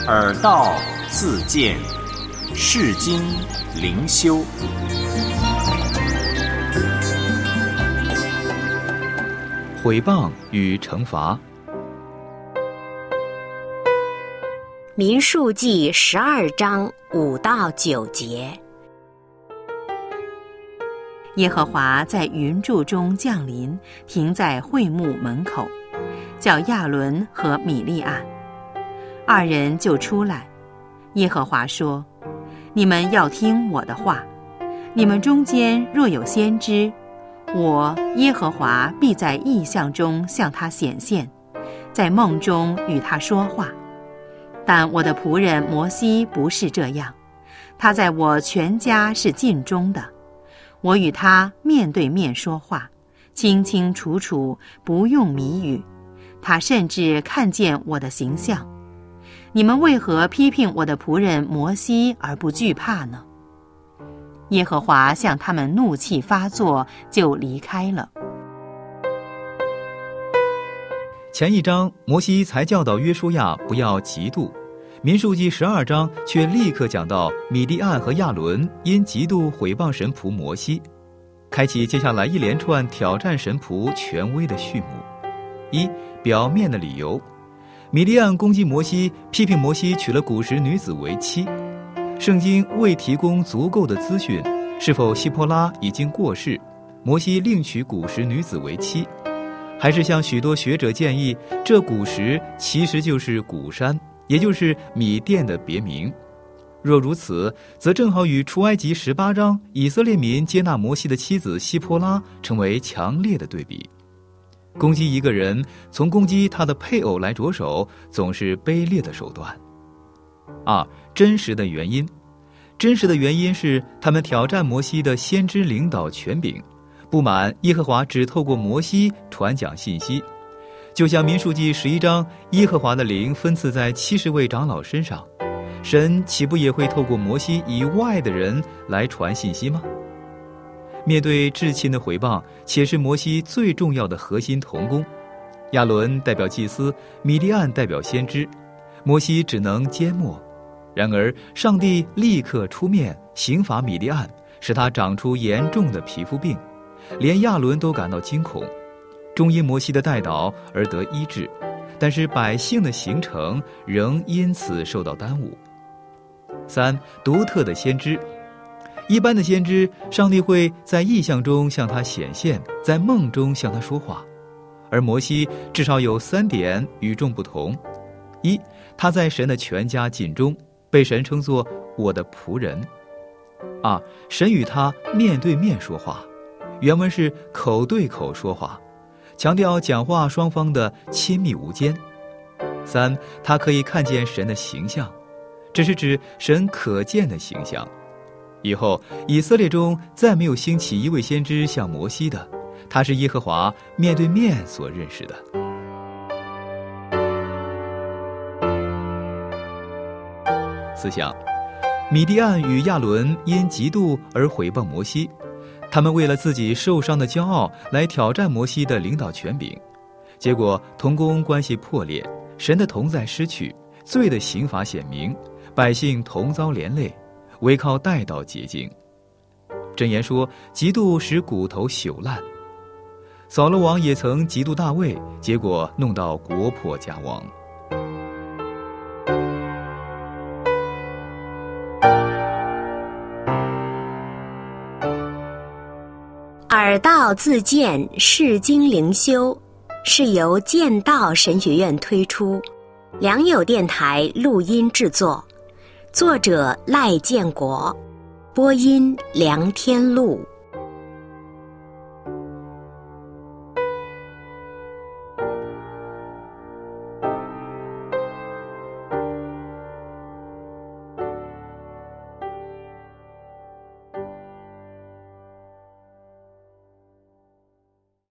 耳道自见，世经灵修。 毁谤与惩罚。 民数记12章5到9节。 耶和华在云柱中降临，停在会幕门口，叫亚伦和米利暗，二人就出来。耶和华说：你们要听我的话，你们中间若有先知，我耶和华必在异象中向他显现，在梦中与他说话。但我的仆人摩西不是这样，他在我全家是尽忠的，我与他面对面说话，清清楚楚，不用谜语，他甚至看见我的形象。你们为何批评我的仆人摩西而不惧怕呢？耶和华向他们怒气发作，就离开了。 前一章摩西才教导约书亚不要嫉妒，民数记12章却立刻讲到米利暗和亚伦因嫉妒毁谤神仆摩西，开启接下来一连串挑战神仆权威的序幕。一、表面的理由。米利暗攻击摩西，批评摩西娶了古时女子为妻。圣经未提供足够的资讯，是否希波拉已经过世，摩西另娶古时女子为妻，还是像许多学者建议，这古时其实就是古山，也就是米甸的别名。若如此，则正好与出埃及18章以色列民接纳摩西的妻子希波拉成为强烈的对比。攻击一个人，从攻击他的配偶来着手，总是卑劣的手段。二、真实的原因。真实的原因是他们挑战摩西的先知领导权柄，不满耶和华只透过摩西传讲信息。就像民数记11章，耶和华的灵分赐在70位长老身上，神岂不也会透过摩西以外的人来传信息吗？面对至亲的毁谤，且是摩西最重要的核心同工，亚伦代表祭司，米利暗代表先知，摩西只能缄默。然而上帝立刻出面刑罚米利暗，使他长出严重的皮肤病，连亚伦都感到惊恐，终因摩西的代祷而得医治，但是百姓的行程仍因此受到耽误。三、独特的先知。一般的先知，上帝会在异象中向他显现，在梦中向他说话，而摩西至少有3点与众不同。一、他在神的全家尽忠，被神称作我的仆人。二、神与他面对面说话，原文是口对口说话，强调讲话双方的亲密无间。三、他可以看见神的形象，这是指神可见的形象。以后以色列中再没有兴起一位先知像摩西的，他是耶和华面对面所认识的。思想，米利暗与亚伦因嫉妒而毁谤摩西，他们为了自己受伤的骄傲来挑战摩西的领导权柄，结果同工关系破裂，神的同在失去，罪的刑罚显明，百姓同遭连累，唯靠代祷洁净。箴言说，嫉妒使骨头朽烂。扫罗王也曾嫉妒大卫，结果弄到国破家亡。 耳道自见，世经灵修，是由剑道神学院推出，良友电台录音制作，作者赖建国，播音梁天禄。